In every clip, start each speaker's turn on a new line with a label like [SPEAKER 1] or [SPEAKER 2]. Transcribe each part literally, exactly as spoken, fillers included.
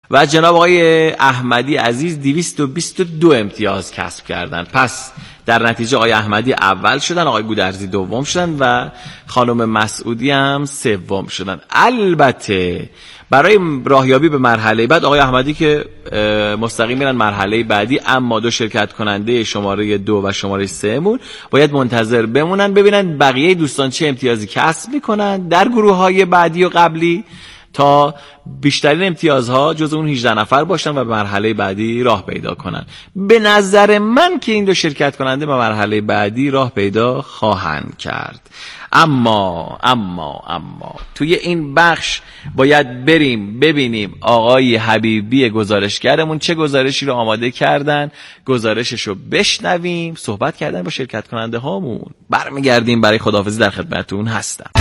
[SPEAKER 1] و جناب آقای احمدی عزیز دویست و بیست و دو امتیاز کسب کردن. پس در نتیجه آقای احمدی اول شدن، آقای گودرزی دوم شدن و خانم مسعودی هم سوم شدن. البته برای راهیابی به مرحله بعد آقای احمدی که مستقیم میرن مرحله بعدی، اما دو شرکت کننده شماره دو و شماره سه مون باید منتظر بمونن ببینن بقیه دوستان چه امتیازی کسب میکنن در گروه های بعدی و قبلی تا بیشترین امتیازها جز اون هجده نفر باشن و به مرحله بعدی راه پیدا کنن. به نظر من که این دو شرکت کننده به مرحله بعدی راه پیدا خواهند کرد. اما اما اما توی این بخش باید بریم ببینیم آقای حبیبی گزارشگرمون چه گزارشی رو آماده کردن، گزارشش رو بشنویم. صحبت کردن با شرکت کننده هامون، برمیگردیم برای خداحافظی در خدمتتون هستم.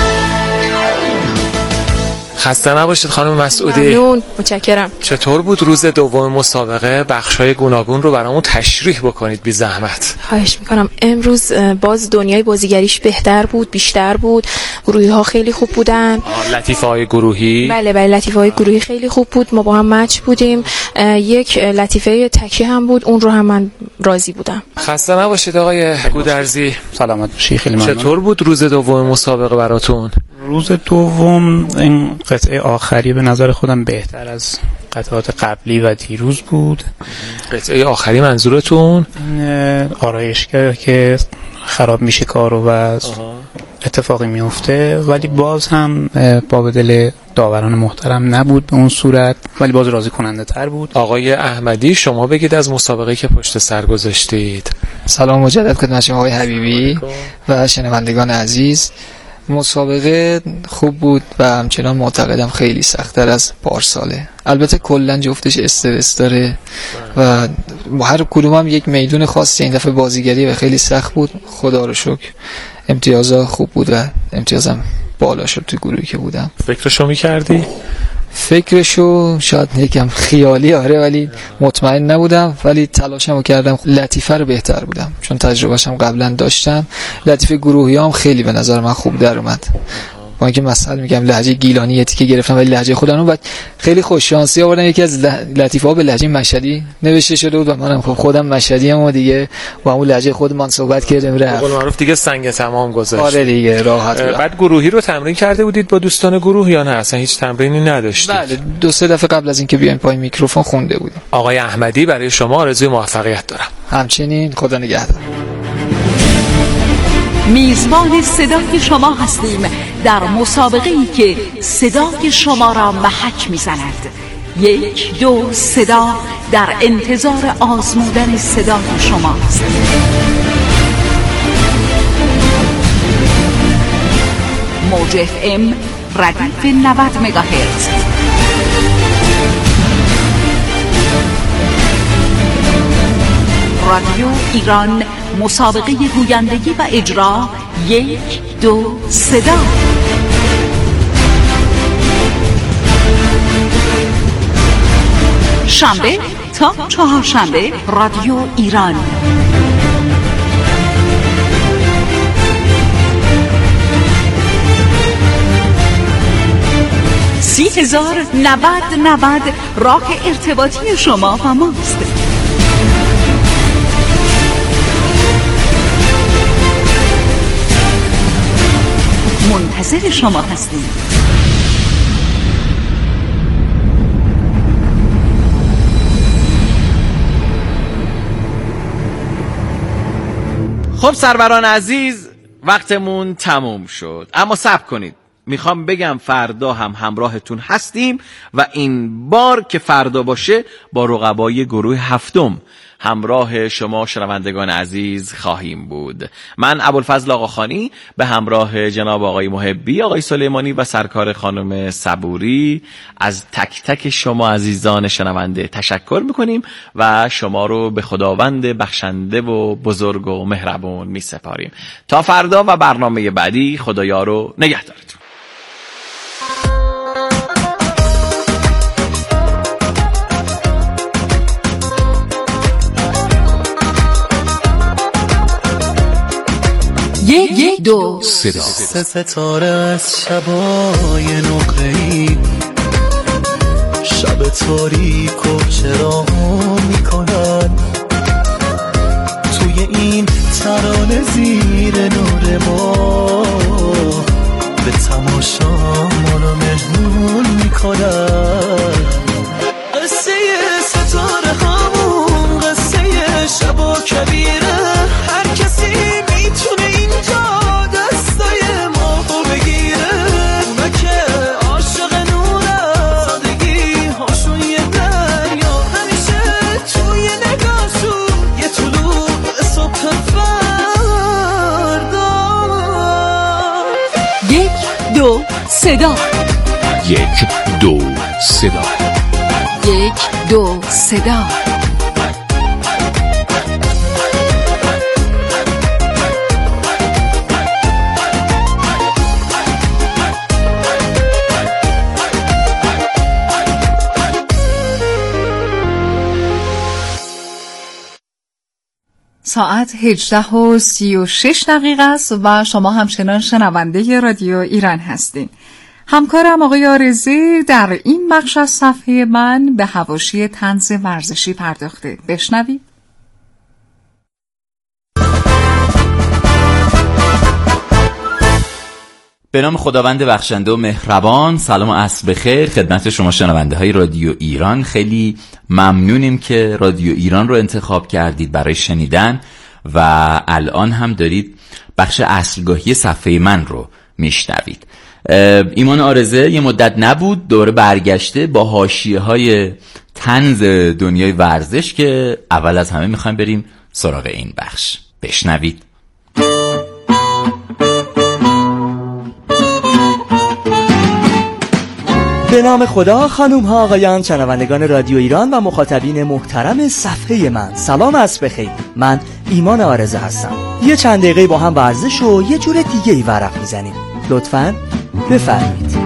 [SPEAKER 2] خسته نباشید خانم مسعودی.
[SPEAKER 3] ممنون، متشکرم.
[SPEAKER 2] چطور بود روز دوم مسابقه؟ بخش‌های گوناگون رو برامون تشریح بکنید بی زحمت.
[SPEAKER 3] خواهش میکنم. امروز باز دنیای بازیگریش بهتر بود، بیشتر بود. گروهی‌ها خیلی خوب بودن.
[SPEAKER 2] لطیفه‌های گروهی؟
[SPEAKER 3] بله بله لطیفه‌های گروهی خیلی خوب بود. ما با هم مچ بودیم. یک لطیفه تکی هم بود، اون رو هم من راضی بودم.
[SPEAKER 2] خسته نباشید آقای گودرزی.
[SPEAKER 4] سلامت باشی. خیلی ممنون.
[SPEAKER 2] چطور بود روز دوم مسابقه براتون؟
[SPEAKER 4] روز دوم این قطعه آخری به نظر خودم بهتر از قطعات قبلی و دیروز بود.
[SPEAKER 2] قطعه آخری منظورتون؟
[SPEAKER 4] آرایشگاه که خراب میشه کارو و اتفاقی میفته، ولی باز هم با دل داوران محترم نبود به اون صورت، ولی باز راضی کننده تر بود.
[SPEAKER 2] آقای احمدی شما بگید از مسابقه که پشت سر گذاشتید.
[SPEAKER 5] سلام مجدد خدمت شما آقای حبیبی و شنوندگان عزیز. مسابقه خوب بود و همچنان معتقدم خیلی سخت‌تر از پارساله. البته کلا جفتش استرس داره و هر کدوم هم یک میدون خاصی. این دفعه بازیگری و خیلی سخت بود. خدا رو شکر امتیازها خوب بود و امتیازم بالا شد توی گروهی که بودم.
[SPEAKER 2] فکرشو می‌کردی؟
[SPEAKER 5] فکرشو شاید یکم خیالی آره، ولی مطمئن نبودم، ولی تلاشمو کردم. لطیفه رو بهتر بودم چون تجربهشم قبلا داشتم. لطیفه گروهی هم خیلی به نظر من خوب در اومد. با اینکه مثلا میگم لهجه گیلانی که گرفتم ولی لهجه خودم و خیلی خوش شانسی آوردن. یکی از لطیفه‌ها به لهجه مشهدی نوشته شده بود و منم خب خودم مشهدی ام و دیگه با همون لهجه خودمان صحبت کردیم. رفت
[SPEAKER 2] به قول معروف دیگه سنگ تمام گذاشت.
[SPEAKER 5] آره دیگه راحت بود.
[SPEAKER 2] بعد گروهی رو تمرین کرده بودید با دوستان گروه یا نه اصلا هیچ تمرینی نداشتید؟
[SPEAKER 5] بله دو سه دفعه قبل از اینکه بیایم پای میکروفون خونده بودیم.
[SPEAKER 2] آقای احمدی برای شما آرزوی موفقیت دارم.
[SPEAKER 5] همچنین خدا نگهدار.
[SPEAKER 6] میزبان صدای شما هستیم در مسابقه‌ای که صدای شما را محک می‌زند. یک دو صدا در انتظار آزمودن صدای شماست. موج اف ام ردیف نود مگاهرتز. رادیو ایران مسابقه گویندگی و اجرا یک دو صدا. شنبه تا چهارشنبه رادیو ایران. سی هزار نود نود راه ارتباطی شما و ماست. منتظر شما هستیم.
[SPEAKER 1] خب سروران عزیز وقتمون تموم شد، اما صبر کنید، میخوام بگم فردا هم همراهتون هستیم و این بار که فردا باشه با رقبای گروه هفتم همراه شما شنوندگان عزیز خواهیم بود. من ابوالفضل آقاخانی به همراه جناب آقای محبی، آقای سلیمانی و سرکار خانم صبوری از تک تک شما عزیزان شنونده تشکر میکنیم و شما رو به خداوند بخشنده و بزرگ و مهربون میسپاریم. تا فردا و برنامه بعدی، خدایا رو نگهدارتون.
[SPEAKER 6] یک دو
[SPEAKER 7] صدا سه ستاره از شبای نقره‌ای، شب تاریک و چرا میکنن توی این ترانه زیر نور ما به تماشا منو مهمون میکنن. قصه ستاره همون قصه شب و کبیره، هر کسی میتونه اینجا دستای ما بگیره. اونا که عاشق نوره سادگی هاشون یه دریا، همیشه توی نگاهشون یه طلوع صبح فردا.
[SPEAKER 6] یک دو صدا،
[SPEAKER 2] یک دو صدا،
[SPEAKER 6] یک دو صدا. ساعت هجده و سی و شش دقیقه است و شما همچنان شنونده رادیو ایران هستین. همکارم آقای آرزی در این بخش از صفحه من به حواشی طنز ورزشی پرداخته. بشنوید.
[SPEAKER 8] به نام خداوند بخشنده و مهربان. سلام و عصر بخیر خدمت شما شنونده های رادیو ایران. خیلی ممنونیم که رادیو ایران رو انتخاب کردید برای شنیدن و الان هم دارید بخش اصلگاهی صفحه من رو میشنوید. ایمان آرزه یه مدت نبود، دوره برگشته با حاشیه های طنز دنیای ورزش که اول از همه میخوایم بریم سراغ این بخش. بشنوید.
[SPEAKER 9] به نام خدا، خانوم ها آقایان، شنوندگان رادیو ایران و مخاطبین محترم صفحه من، سلام عصر بخیر. من ایمان آرزه هستم. یه چند دقیقه با هم ورزش و یه جور دیگه ای ورق میزنیم. لطفاً بفرمایید.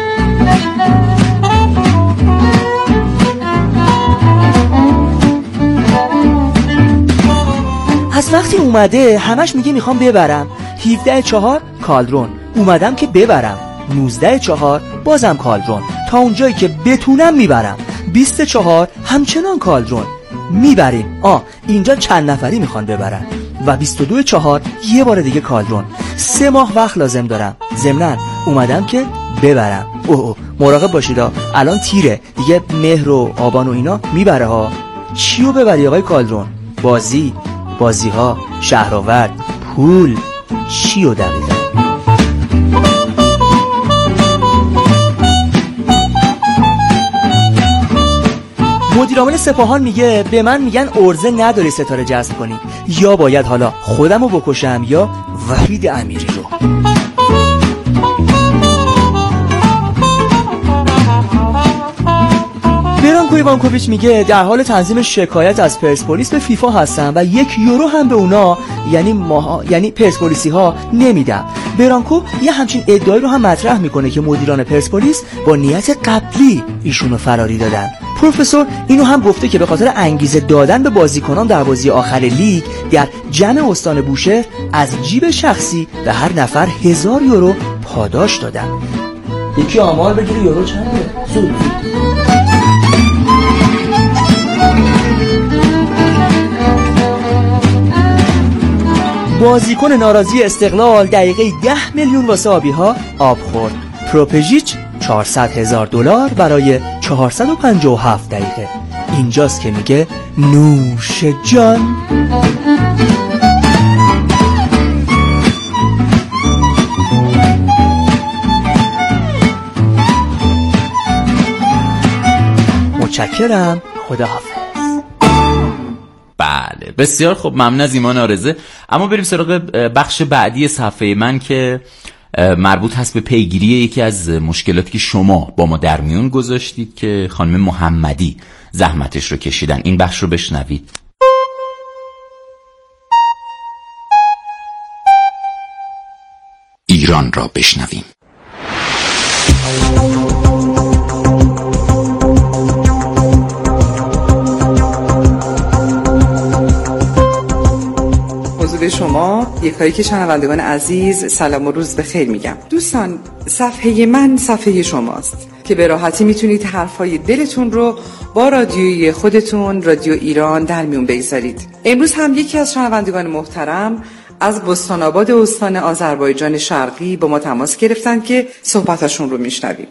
[SPEAKER 9] از وقتی اومده همش میگه میخوام ببرم. هفده چهار کالدرون اومدم که ببرم. نوزده چهار بازم کالدرون، تا اونجایی که بتونم میبرم. بیست چهار همچنان کالدرون میبریم. آه اینجا چند نفری میخوان ببرن. و بیست و دو چهار یه بار دیگه کالدرون. سه ماه وقت لازم دارم. ضمناً اومدم که ببرم. اوه اوه مراقب باشید ها، الان تیره دیگه، مهر و آبان و اینا میبره ها. چیو ببری آقای کالدرون؟ بازی، بازی ها، شهرآورد، پول، چیو دقیقا؟ مدیرعامل سپاهان میگه به من میگن ارزه نداری ستاره جذب کنی، یا باید حالا خودمو بکشم یا وحید امیری رو. برانکو ایوانکوویچ میگه در حال تنظیم شکایت از پرسپولیس به فیفا هستم و یک یورو هم به اونا یعنی ما یعنی پرسپولیسی ها نمیدم. برانکو یه همچین ادعایی رو هم مطرح میکنه که مدیران پرسپولیس با نیت قبلی ایشونو فراری دادن. پروفسور اینو هم گفته که به خاطر انگیزه دادن به بازیکنان در بازی آخر لیگ در جمع استان بوشهر از جیب شخصی به هر نفر هزار یورو پاداش دادن. یکی آمار بگیره یورو چنده؟ زود. بازیکن ناراضی استقلال دقیقه ده میلیون واسه آبی ها آب خورد. پروپژیچ چهارصد هزار دلار برای چهارصد و پنجاه و هفت دقیقه. اینجاست که میگه نوش جان. متشکرم، خداحافظ.
[SPEAKER 8] بله بسیار خوب، ممنون از ایمان آرزه. اما بریم سراغ بخش بعدی صفحه من که مربوط هست به پیگیری یکی از مشکلاتی که شما با ما در میون گذاشتید که خانم محمدی زحمتش رو کشیدن. این بخش رو بشنوید. ایران را بشنویم.
[SPEAKER 10] به شما یکایی که شنوندگان عزیز سلام و روز بخیر میگم. دوستان، صفحه من صفحه شماست. که به راحتی میتونید حرفای دلتون رو با رادیوی خودتون رادیو ایران در میون بگذارید. امروز هم یکی از شنوندگان محترم از بستان آباد استان آذربایجان شرقی با ما تماس گرفتن که صحبتاشون رو میشنویم.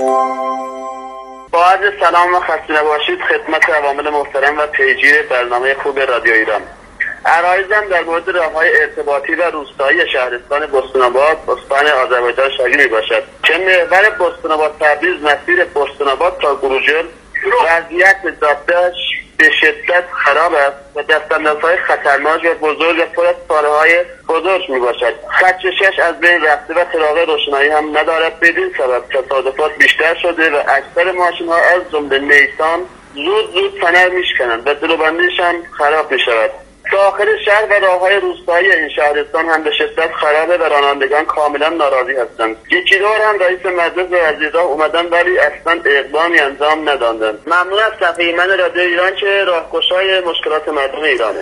[SPEAKER 11] با عرض سلام و خسته نباشید خدمت عوامل محترم و پیگیر برنامه خوب رادیو ایران. عرایزم در مورد راه‌های ارتباطی و روستایی شهرستان بستان آباد استان آذربایجان شرقی میباشد که محور بستان آباد تبریز مسیر بستان آباد تا گروجل وضعیت جاده‌اش به شدت خراب است و دستاندازهای خطرناک و بزرگ پر از پاره‌های بزرگ میباشد. خط شش از بین رفته و چراغ روشنایی هم ندارد. بدین سبب تصادفات بیشتر شده و اکثر ماشین‌ها از جمله نیسان زود زود فنر میشکنند و جلوبندیش هم خراب میشود. داخل شهر و راه‌های روستایی این شهرستان هم به شدت خرابه و رانندگان کاملا ناراضی هستند. یکی دور هم رئیس مجلس وزیران اومدن ولی اصلا اقدامی انجام ندادند. ممنون از صفحه من رادیو ایران که راهگشای مشکلات مردم ایرانه.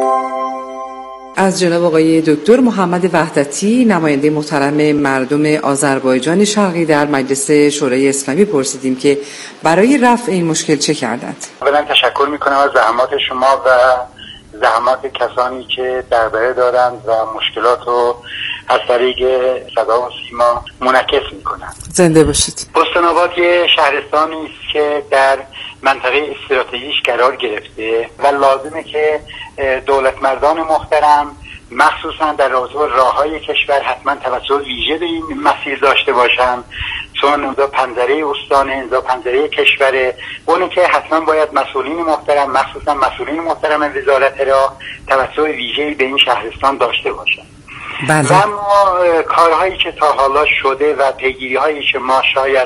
[SPEAKER 10] از جناب آقای دکتر محمد وحدتی نماینده محترم مردم آذربایجان شرقی در مجلس شورای اسلامی پرسیدیم که برای رفع این مشکل چه کردند.
[SPEAKER 12] اولا تشکر میکنم از زحمات شما و زحمات کسانی که درباره دارند و مشکلات رو از طریق صدا و سیما منعکس میکنند.
[SPEAKER 10] زنده باشید.
[SPEAKER 12] بستان آباد یه شهرستانی است که در منطقه استراتژیک قرار گرفته و لازمه که دولت مردان محترم مخصوصا در رابطه با راههای کشور حتما توجه ویژه به این مسیر داشته باشند، چون اونجا پنجره استان، اینجا پنجره کشوره، اونی که حتما باید مسئولین محترم مخصوصا مسئولین محترم وزارت راه توجه ویژه‌ای به این شهرستان داشته باشند.
[SPEAKER 10] بله.
[SPEAKER 12] و اما کارهایی که تا حالا شده و پیگیری‌هایی که ما شاید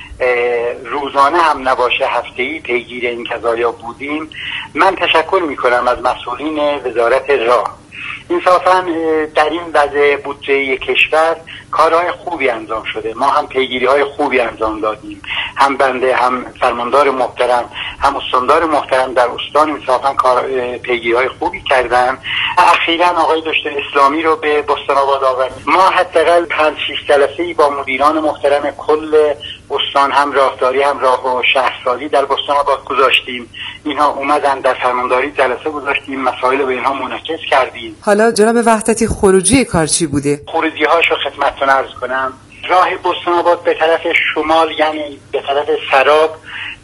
[SPEAKER 12] روزانه هم نباشه هفته‌ای پیگیر این قضایا بودیم، من تشکر میکنم از مسئولین وزارت راه. انصافا در این وضع بودجه کشور کارهای خوبی انجام شده. ما هم پیگیری های خوبی انجام دادیم، هم بنده هم فرماندار محترم هم استاندار محترم در استان انصافا کار پیگیری های خوبی کردن. اخیراً آقای دکتر اسلامی رو به بستان آباد آوردیم. ما حداقل پنج شش جلسه‌ای با مدیران محترم کل استان هم راهداری هم راه و شهرسازی در بستان آباد گذاشتیم. اینها اومدن در فرمانداری جلسه گذاشتیم، مسائل رو به اینها منعکس کردیم.
[SPEAKER 10] حالا جناب وحدتی خروجی کار چی بوده؟
[SPEAKER 12] خروجی هاشو خدمتتون عرض کنم. راه بستان آباد به طرف شمال یعنی به طرف سراب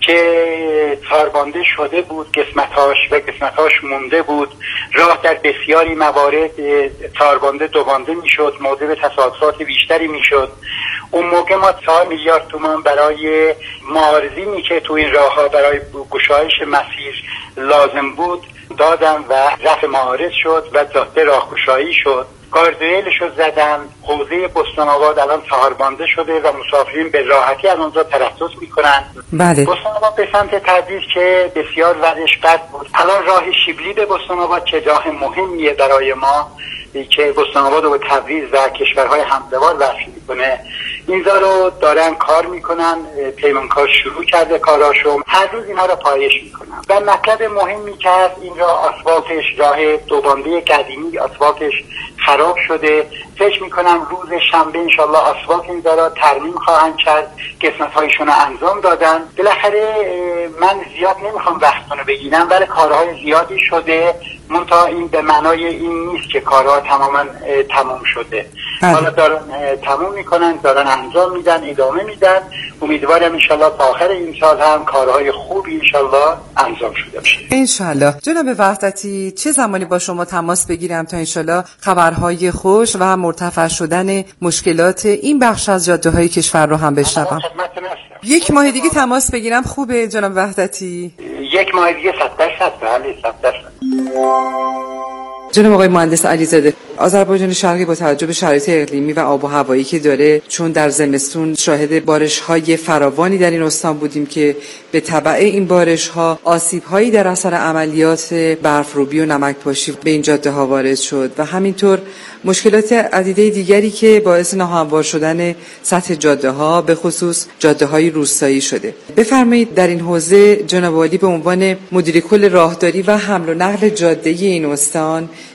[SPEAKER 12] که تاربانده شده بود قسمتاش و قسمتاش مونده بود، راه در بسیاری موارد تاربانده دوبانده میشد، موجب تصادفات بیشتری میشد. اون موقع ما چهار میلیارد تومان برای معارضینی که تو این راه ها برای گشایش مسیر لازم بود دادم و رفع معارض شد و جاده راهگشایی شد. گاردویلشو زدن. حوزه بستان آباد الان چهاربانده شده و مسافرین به راحتی از اونجا ترصد میکنن.
[SPEAKER 10] بله.
[SPEAKER 12] بستان آباد به سمت تبریز که بسیار وضعش بد بود، الان راه شبلی به بستان آباد که راه مهمیه برای ما که بستان آباد رو به تبریز و کشورهای همزبار وصل میکنه، اینجا رو دارن کار میکنن. پیمانکار شروع کرده کاراشو، هر روز اینها رو پایش میکنن. و مطلب مهمی که هست این راه آسفالتش، راه دوبانده قدیمی آسفالتش خراب شده. فکر میکنم روز شنبه انشالله آسفالت اینجا را ترمیم خواهند کرد، قسمت هایشون رو انجام دادن. بالاخره من زیاد نمیخوام وقتتون رو بگیرم ولی کارهای زیادی شده، منتها این به معنای این نیست که کارها تماما تمام شده. حالا دارن تمام میکنن، دارن انجام میدن، ادامه میدن. امیدوارم انشالله تا آخر این سال هم کارهای خوبی انشالله انجام شده باشه.
[SPEAKER 10] انشالله. جناب وحدتی چه زمانی با شما تماس بگیرم تا انشالله خبرهای خوش و مرتفع شدن مشکلات این بخش از جاده های کشور رو هم بشنوم؟ یک ماه دیگه تماس بگیرم خوبه جناب وحدتی؟
[SPEAKER 12] یک ماه دیگه صد درصد بله صد درصد.
[SPEAKER 10] جناب آقای مهندس علیزاده، آذربایجان شرقی با توجه به شرایط اقلیمی و آب و هوایی که داره، چون در زمستون شاهد بارش‌های فراوانی در این استان بودیم که به تبع این بارش‌ها آسیب‌هایی در اثر عملیات برف‌روبی و نمک‌پاشی به این جاده‌ها وارد شد و همینطور مشکلات عدیده دیگری که باعث ناهموار شدن سطح جاده‌ها به خصوص جاده‌های روستایی شده. بفرمایید در این حوزه جناب عالی به عنوان مدیر کل راهداری و حمل و نقل جاده این استان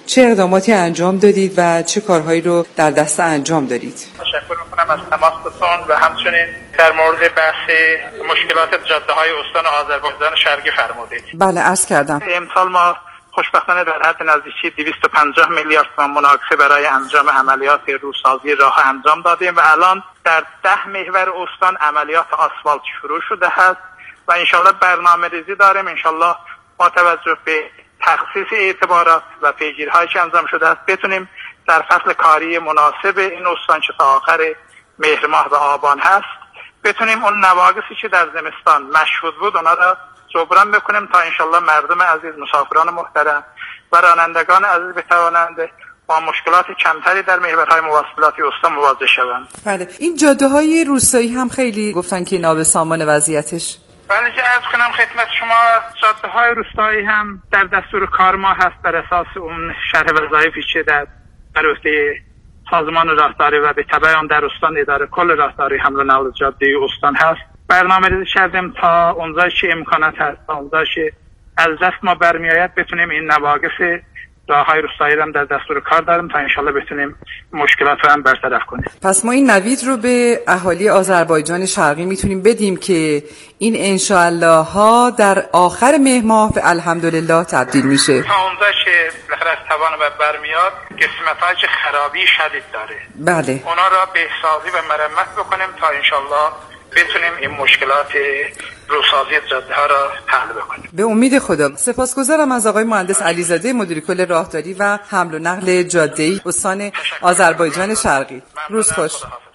[SPEAKER 10] چه اقداماتی انجام دادید و چه کارهایی رو در دست انجام دارید؟
[SPEAKER 12] تشکر میکنم از تماستون و همچنین در مورد بحث مشکلات جاده های استان آذربایجان شرقی فرمودید.
[SPEAKER 10] بله عرض کردم.
[SPEAKER 12] امسال ما خوشبختانه در حد نزدیکی دویست و پنجاه میلیارد تومان مناقصه برای انجام عملیات روسازی راه انجام دادیم و الان در ده محور استان عملیات آسفالت شروع شده است و انشالله برنامه ریزی داریم. انشالله با توجه به تخصیص اعتبارات و پیگیری‌هایی که انجام شده است بتونیم در فصل کاری مناسب این استان که تا آخر مهر ماه و آبان هست بتونیم اون نواقصی که در زمستان مشهود بود اونا را جبران بکنیم تا انشالله مردم عزیز، مسافران محترم و رانندگان عزیز بتوانند با مشکلات کمتری در محورهای مواصلاتی استان مواجه شوند.
[SPEAKER 10] بله، این جاده های روستایی هم خیلی گفتن که نابسامان وضعیتش.
[SPEAKER 12] بله که عرض کنم خدمت شما جاده های روستایی هم در دستور کار ما هست بر اساس اون شرح وظایفی که در بر عهده سازمان راهداری و به تبع آن در استان اداره کل راهداری حمل و نقل جاده استان هست. برنامه ریزی کردیم تا اونجایی که امکانات هست، تا اونجایی که از دست ما برمیآید بتونیم این نواقص راههای روستایی هم در دستور کار داریم تا انشالله بتونیم مشکلات رو هم برطرف کنیم.
[SPEAKER 10] پس ما این نوید رو به اهالی آذربایجان شرقی میتونیم بدیم که این انشالله ها در آخر مهر ماه به الحمدلله تبدیل میشه.
[SPEAKER 12] تا اونجایی که بالاخره از توان و برمیاد قسمت‌هایی که خرابی شدید داره
[SPEAKER 10] بله
[SPEAKER 12] اونا را بهسازی و مرمت بکنیم تا انشالله بتونیم این مشکلات روسازی جاده ها را حل بکنیم.
[SPEAKER 10] به امید خدا. سپاسگزارم از آقای مهندس علیزاده مدیر کل راهداری و حمل و نقل جاده‌ای استان آذربایجان شرقی. روز خوش.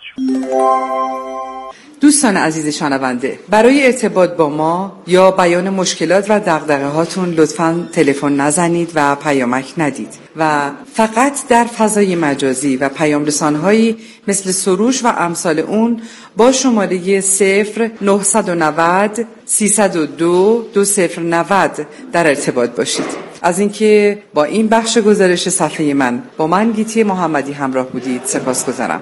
[SPEAKER 10] دوستان عزیز شنونده، برای ارتباط با ما یا بیان مشکلات و دغدغه هاتون لطفاً تلفن نزنید و پیامک ندید و فقط در فضای مجازی و پیام رسانهایی مثل سروش و امثال اون با شماره صفر نه نه صفر سیصد و دو دو صفر نود در ارتباط باشید. از اینکه با این بخش گزارش صفحه من با من گیتی محمدی همراه بودید سپاسگزارم.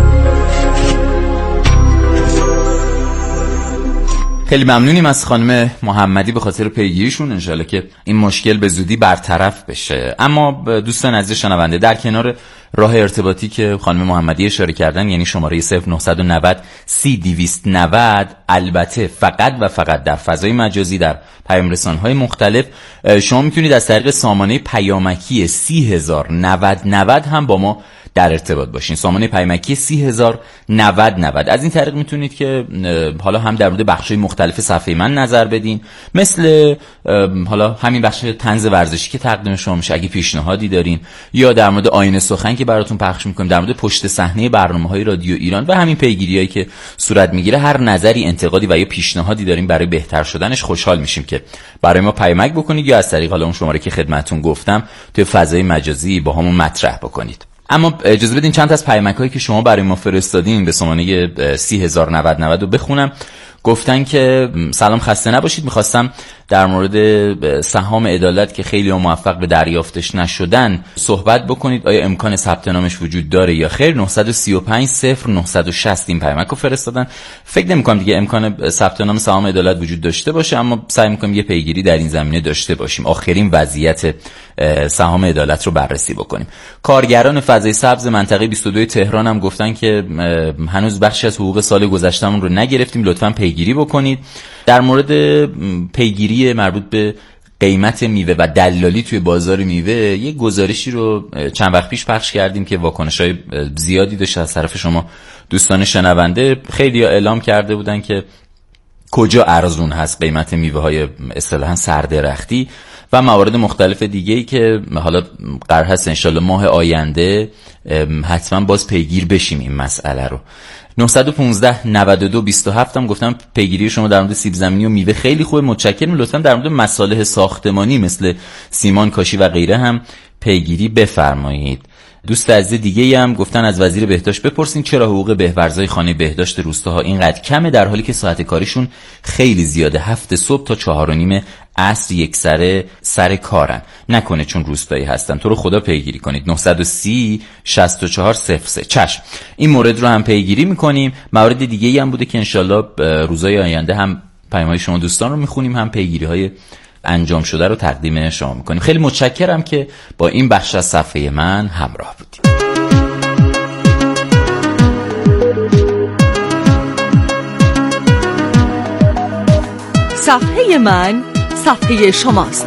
[SPEAKER 8] خیلی ممنونیم از خانم محمدی به خاطر پیگیریشون. انشالله که این مشکل به زودی برطرف بشه. اما دوستان عزیز شنونده، در کنار راه ارتباطی که خانم محمدی اشاره کردن، یعنی شماره صفر نه نه صفر سی دویست و نود، البته فقط و فقط در فضای مجازی در پیام رسانه‌های مختلف شما میتونید از طریق سامانه پیامکی سی هزار نود نود هم با ما در ارتباط باشین. سامانه پیامکی سی هزار نود نود. از این طریق میتونید که حالا هم در مورد بخش‌های مختلف صفحه من نظر بدین، مثل حالا همین بخش طنز ورزشی که تقدیم شما میشه اگه پیشنهادی دارین، یا در مورد آینه سخن که براتون پخش میکنیم، در مورد پشت صحنه برنامه‌های رادیو ایران و همین پیگیریایی که صورت میگیره. هر نظری، انتقادی و یا پیشنهادی دارین برای بهتر شدنش، خوشحال میشیم که برای ما پیامک بکنید یا از طریق حالا اون شماره که خدمتتون گفتم توی فضای مجازی با همون مطرح بکنید. اما اجازه بدین چند تا از پیامک‌هایی که شما برای ما فرستادین به سامانه سی هزار نود نود رو بخونم. گفتن که سلام، خسته نباشید، میخواستم در مورد سهام عدالت که خیلی موفق به دریافتش نشدن صحبت بکنید. آیا امکان ثبت نامش وجود داره یا خیر؟ نه سه پنج صفر نه شش صفر این پیامک رو فرستادن. فکر نمی‌کنم دیگه امکان ثبت نام سهام عدالت وجود داشته باشه، اما سعی می‌کنیم یه پیگیری در این زمینه داشته باشیم، آخرین وضعیت سهام عدالت رو بررسی بکنیم. کارگران فضای سبز منطقه بیست و دو تهران هم گفتن که هنوز بخشی از حقوق سال گذشتهمون رو نگرفتیم، لطفاً پیگیری بکنید. در مورد پیگیری مربوط به قیمت میوه و دلالی توی بازار میوه یه گزارشی رو چند وقت پیش پخش کردیم که واکنش‌های زیادی داشت از طرف شما دوستان شنونده. خیلی اعلام کرده بودن که کجا ارزون هست قیمت میوه‌های اصطلاحاً سردرختی و موارد مختلف دیگه‌ای که حالا قرار هست انشالله ماه آینده حتما باز پیگیر بشیم این مسئله رو. نه یک پنج نه دو بیست و هفت هم گفتم پیگیری شما در مورد سیب زمینی و میوه خیلی خوبه، متشکرم. لطفا در مورد مصالح ساختمانی مثل سیمان، کاشی و غیره هم پیگیری بفرمایید. دوست عزیز دیگه هم گفتن از وزیر بهداشت بپرسین چرا حقوق بهورزای خانه بهداشت روستاها اینقدر کمه در حالی که ساعت کاریشون خیلی زیاده، هفت صبح تا چهار و نیم عصر یک سره سر کارن. نکنه چون روستایی هستن. تو رو خدا پیگیری کنید. نه یک صفر شصت و چهار صفر سه. چشم، این مورد رو هم پیگیری میکنیم. موارد دیگه هم بوده که انشالله روزای آینده هم پیام‌های شما دوستان رو میخونیم، هم پیگیری های انجام شده رو تقدیم شما میکنیم. خیلی متشکرم که با این بخش از صفحه من همراه بودیم.
[SPEAKER 6] صفحه من صفحه شماست.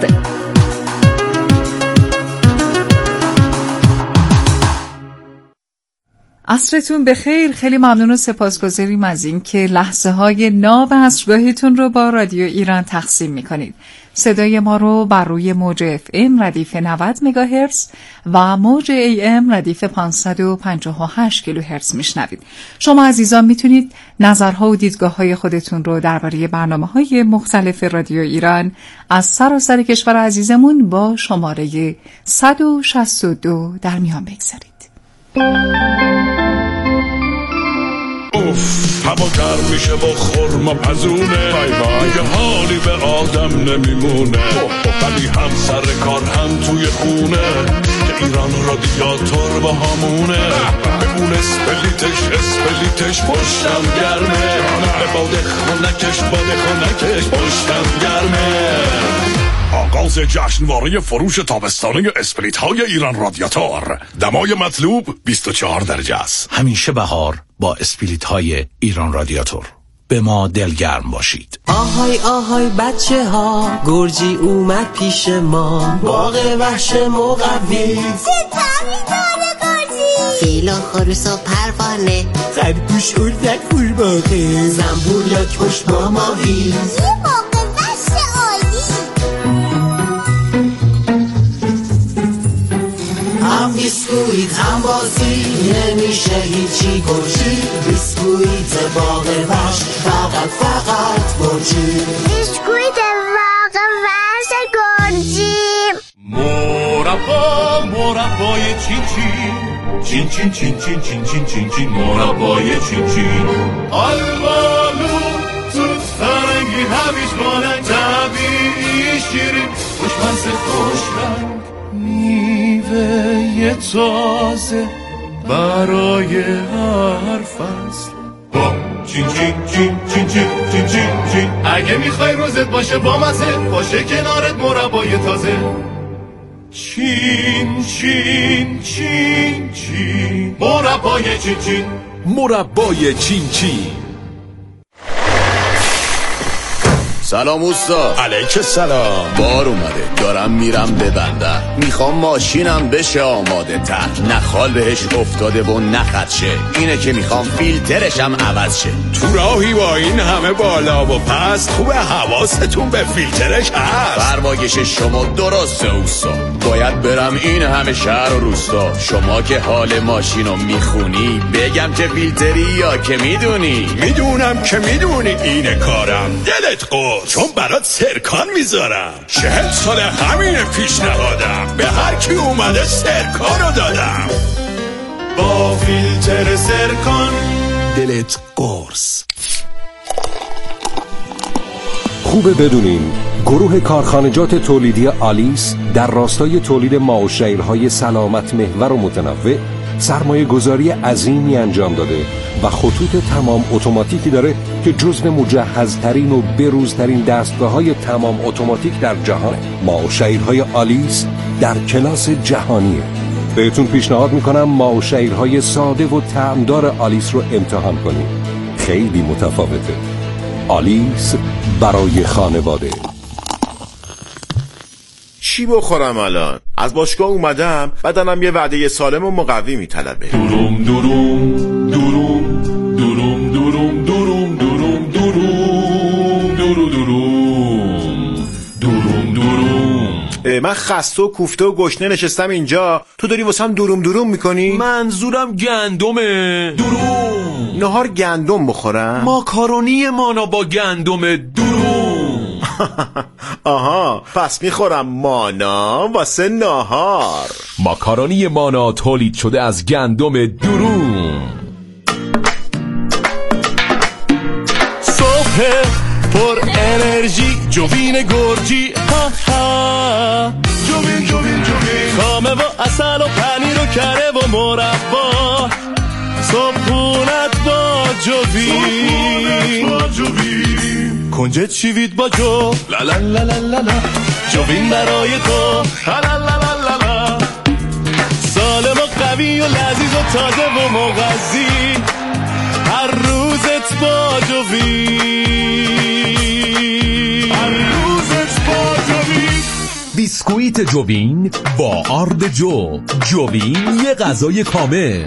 [SPEAKER 13] عصرتون بخیر. خیلی ممنون و سپاسگزاریم از این که لحظه های ناب عصرگاهیتون رو با رادیو ایران تقسیم میکنید. صدای ما رو بر روی موج اف ام ردیف نود مگاهرتز و موج ای ام ردیف پانصد و پنجاه و هشت کیلوهرتز میشنوید. شما عزیزان میتونید نظرها و دیدگاه های خودتون رو درباره برنامه‌های مختلف رادیو ایران از سراسر کشور عزیزمون با شماره صد و شصت و دو در میان بگذارید.
[SPEAKER 14] اوف هوا گرم میشه با خرما پزونه، دیگه حالی به آدم نمیمونه، ولی هم سر کار هم توی خونه که ایران رادیاتور با همونه. به اون اسپلیتش اسپلیتش پشتم گرمه، به باده خونکش باده خونکش پشتم گرمه. آغاز جشنواره فروش تابستانه اسپریت های ایران رادیاتور. دمای مطلوب بیست و چهار درجه است.
[SPEAKER 15] همیشه بهار با اسپریت های ایران رادیاتور. به ما دلگرم باشید.
[SPEAKER 16] آهای آهای بچه ها، گرجی اومد پیش ما، باغ وحش مقوی،
[SPEAKER 17] ستمی داره گرجی، فیل و خروس و پروانه،
[SPEAKER 16] خرگوش اردک قورباغه، زنبور لاک پشت با ماهی،
[SPEAKER 17] یه باغ وحش عالی.
[SPEAKER 16] هم بیسکویت هم بازی، نمیشه هیچی گرجی، بیسکویت باغ وحش فقط فقط گرجی،
[SPEAKER 17] بیسکویت باغ وحش گرجی.
[SPEAKER 14] مربا مربای چین چین چین چین چین چین چین چین چین مربای چین چین، آلبالو توت فرنگی هویج بانک طبیعی شیرین، خوشمزه خوشرنگ، میوه تازه برای هر فصل. با چین چین چین چین چین چین چین چین، اگه میخوای روزت باشه با مزه، باشه کنارت مربای تازه. چین چین چین چین مربای چین چین،
[SPEAKER 15] مربای چین چین.
[SPEAKER 18] سلام اوستا.
[SPEAKER 15] علیک سلام.
[SPEAKER 18] بار اومده دارم میرم به بندر، میخوام ماشینم بشه آماده تر، نه خال بهش افتاده و نه خدشه، اینه که میخوام فیلترشم عوض شه.
[SPEAKER 15] تو راهی با این همه بالا و پس، خوبه حواستون به فیلترش هست.
[SPEAKER 18] فرمایش شما درسته اوستا، باید برم این همه شهر و روستا. شما که حال ماشینو میخونی، بگم که فیلتری یا که میدونی؟
[SPEAKER 15] میدونم که میدونی اینه کارم، دلت قول، چون برات سرکان میذارم. چهل سال همین پیشنهادم، به هر کی اومده سرکان رو دادم.
[SPEAKER 14] با فیلتر سرکان
[SPEAKER 15] دلت قرص.
[SPEAKER 19] خوبه بدونین گروه کارخانجات تولیدی آلیس در راستای تولید ماوشیرهای سلامت محور و متنوع سرمایه گذاری عظیمی انجام داده و خطوط تمام اتوماتیکی داره که جزو مجهزترین و بروزترین دستگاه‌های تمام اتوماتیک در جهان. ماوشیرهای آلیس در کلاس جهانیه. بهتون پیشنهاد میکنم ماوشیرهای ساده و طعمدار آلیس رو امتحان کنید. خیلی متفاوته. آلیس برای خانواده.
[SPEAKER 18] چی بخورم الان؟ از باشگاه اومدم، بدنم یه وعده سالم و مقوی میطلبه.
[SPEAKER 14] دوروم دوروم دوروم دوروم دوروم دوروم دوروم دوروم دورو دوروم دوروم دوروم.
[SPEAKER 18] من خسته و کوفته و گشنه نشستم اینجا، تو داری واسم دوروم دوروم میکنی؟
[SPEAKER 15] منظورم گندمه.
[SPEAKER 18] دوروم. نهار گندم بخورم؟
[SPEAKER 15] ماکارونی مانا با گندم دوروم.
[SPEAKER 18] آها، پس میخورم مانا واسه نهار.
[SPEAKER 15] ماکارونی مانا تولید شده از گندم دوروم.
[SPEAKER 14] صبح پر انرژی، جوین گرجی، ها ها، جوین جوین جوین، خامه و اصل و پنیر و کره و مربا، صبحونت با جوین، کنجد شیوید با جو، لا لا لا لا لا،
[SPEAKER 7] جوین برای تو هلالالالala سالم و قوی و لذیذ و تازه و مغذی هر روزت با جوین هر روزت با جوین.
[SPEAKER 20] بیسکویت جوین با آرد جو. جوین یه غذای کامل.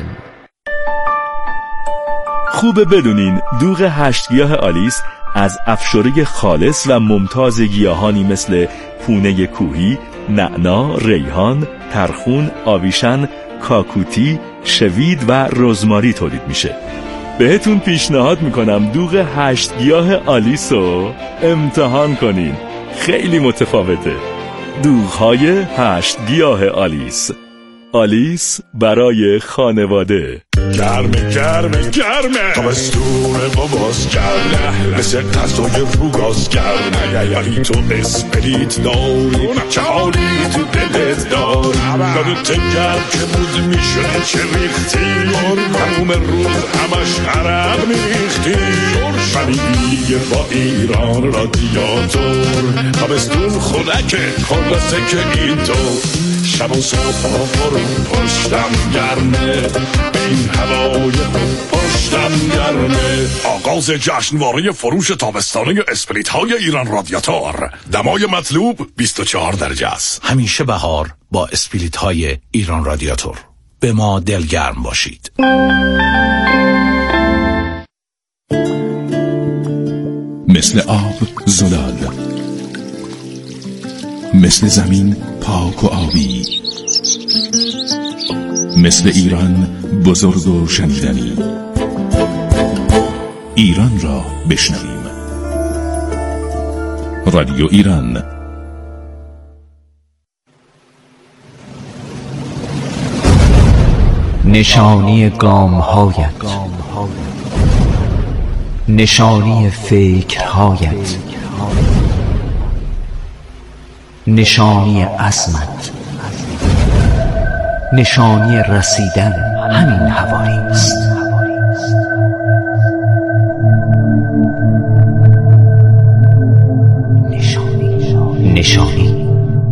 [SPEAKER 21] خوبه بدونین دوغ هشت گیاه آلیس از افشاره خالص و ممتاز گیاهانی مثل پونه کوهی، نعنا، ریحان، ترخون، آویشن، کاکوتی، شوید و رزماری تولید میشه. بهتون پیشنهاد میکنم دوغ هشت گیاه آلیس رو امتحان کنین. خیلی متفاوته. دوغ‌های هشت گیاه آلیس. آلیس برای خانواده.
[SPEAKER 14] گرمه گرمه گرمه تابستون باباس گرمه مثل غذای روگاز گرمه ولی تو اسپریت داری چه حالی تو دلت دار یادت گرم که بود میشه چه ریختی تموم روز همش عرق میریختی ولی دیگه با ایران رادیاتور تابستون خودکه خلاصه که اینطور شب و صبح برون پشتم گرمه به این هوای پشتم گرمه.
[SPEAKER 15] آغاز جشنواره فروش تابستانه اسپریت های ایران رادیاتور. دمای مطلوب بیست و چهار درجه است.
[SPEAKER 20] همیشه بهار با اسپریت های ایران رادیاتور. به ما دلگرم باشید.
[SPEAKER 22] مثل آب زلال، مثل زمین پاک و آبی، مثل ایران بزرگ و شنیدنی. ایران را بشنویم. رادیو ایران.
[SPEAKER 23] نشانی گام‌هایت، نشانی فکرهایت، نشانی عزمت، نشانی رسیدن همین حوالی است. نشانی نشانی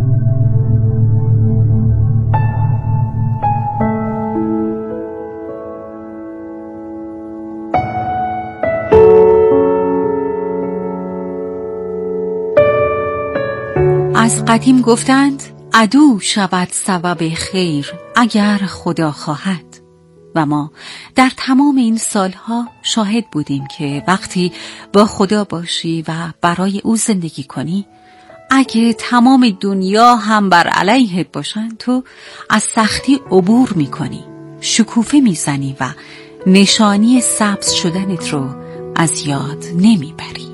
[SPEAKER 6] از قدیم گفتند عدو شود سبب خیر اگر خدا خواهد و ما در تمام این سالها شاهد بودیم که وقتی با خدا باشی و برای او زندگی کنی، اگه تمام دنیا هم بر علیهت باشن تو از سختی عبور میکنی، شکوفه میزنی و نشانی سبز شدنت رو از یاد نمیبری.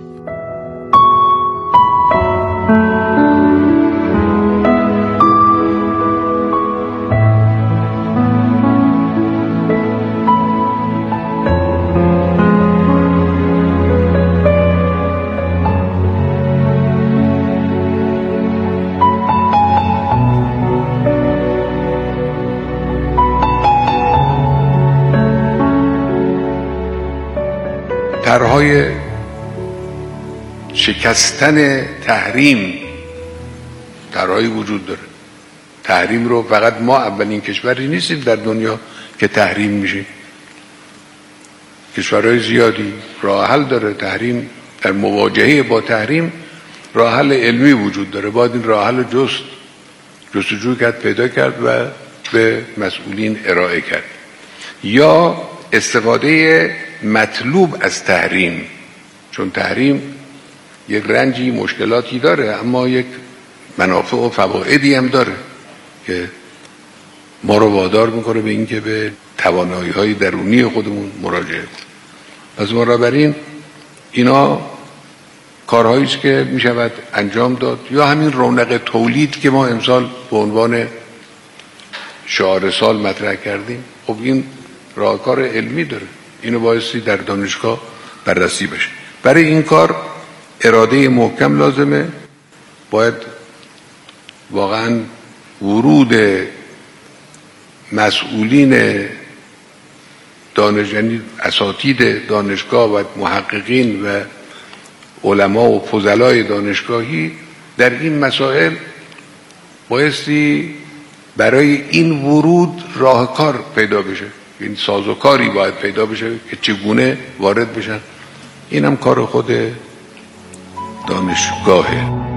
[SPEAKER 24] طرح‌های شکستن تحریم طرح‌هایی وجود داره. تحریم رو فقط ما اولین کشوری نیستیم در دنیا که تحریم میشه. کشورهای زیادی راه حل داره. تحریم در مواجهه با تحریم راه حل علمی وجود داره. باید این راه حل جست جستجو کرد، پیدا کرد و به مسئولین ارائه کرد. یا استفاده مطلوب از تحریم، چون تحریم یک رنجی مشکلاتی داره اما یک منافع و فوایدی هم داره که ما رو وادار میکنه به اینکه به توانایی های درونی خودمون مراجعه کنیم. از بنابراین اینا کارهایی است که میشود انجام داد. یا همین رونق تولید که ما امسال به عنوان شعار سال مطرح کردیم، خب این راهکار علمی داره، اینو بایستی در دانشگاه بررسی بشه. برای این کار اراده محکم لازمه. باید واقعا ورود مسئولین دانشجویان، اساتید دانشگاه و محققین و علما و فضلای دانشگاهی در این مسائل بایستی برای این ورود راه کار پیدا بشه، این سازوکاری باید پیدا بشه که چگونه وارد بشن. اینم کار خود دانشگاهه.